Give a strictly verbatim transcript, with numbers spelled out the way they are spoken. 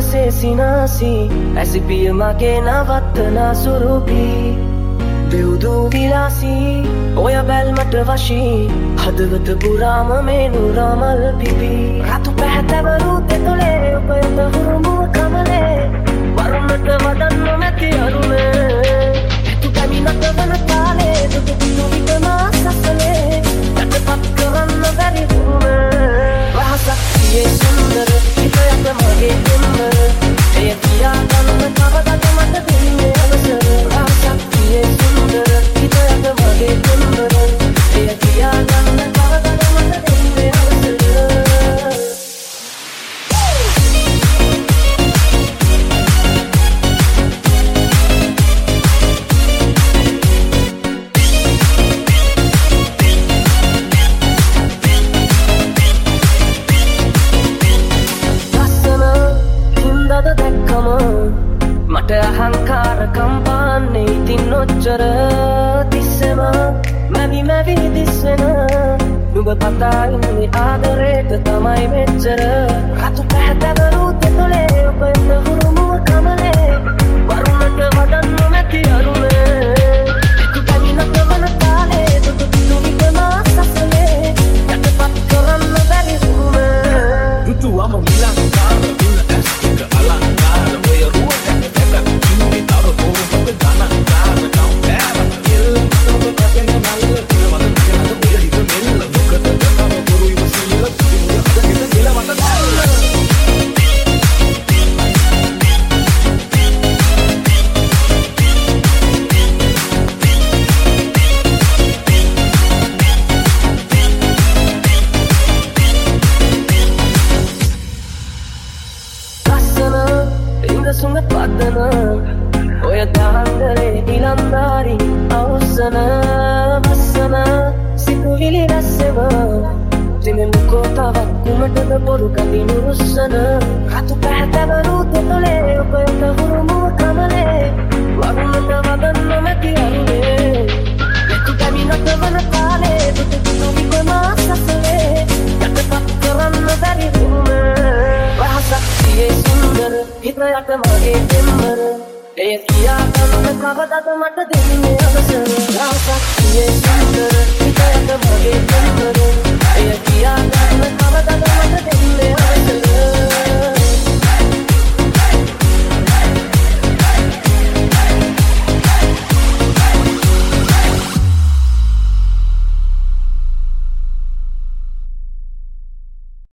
සේ සිනාසී ඇසිපිය මගේ නවත්තනා සුරුපී දෙව්දු විලාසී ඔය බැල්මට වශී හදවත පුරාම මේ නුරාමල් පිපි රතු පැහැතවරු දෙතොලේ ඔබට හුරුමුව කමලේ වරුණට වඩන්න මැති අරුමේ තු පැමිණට වන කාලේ දුක දුවිතම සසලේ යටපත් කරන්න බැරි හුරුමේ රහසක් තියේ සුන්දර හිතයට මගේ දෙම්බර එය කියා ගන්න කවදද මට දෙන්නේ අවසර රහසක් තියේ සුන්දර හිතයට මගේ දෙම්බර එය කියා ගන්න කවදද මට දෙන්නේ අවසර මට අහංකාර කම්පාන්නේ ඉතින් ඔච්චර තිස්සෙම මැවි මැවි දිස්වෙන නුඹ පතා ඉන්නේ ආදරේට තමයි මෙච්චර රතු පැහැතවරු දෙතොලේ ඔබට හුරුමුව කමලේ වරුණට වඩන්න මැති අරුමේ තු පැමිණට වන කාලේ දුක දුවිතම සසලේ යටපත් කරන්න බැරි හුරුමේ රුතු අම මිලංකාර දුන්න ඇස් එක අලංකාර ඔය රුව සුඟ පදන ඔය දාංගලේ ඉලන්දාරි අවසන වස්සන සිතුවිලි රැස්සෙම දිනෙමුකෝ තවත් කුමටද බොරු කඳිනු රුස්සන රතු පැහැතවරු දෙතොලේ ඔබට හුරුමුව කමලේ වරුණට වදන්න මැති අරුමේ යතු පැමිණට වන කාලේ දුක දුවිකම සසලේ යටපත් කරන්න බැරි හුරුමේ රහසක් තියේ සුන්දර හිතයට මගේ දෙම්බර එය කියා ගන්න කවදද මට දෙන්නේ අවසර රහසක් තියේ සුන්දර හිතයට මගේ දෙම්බර එය කියා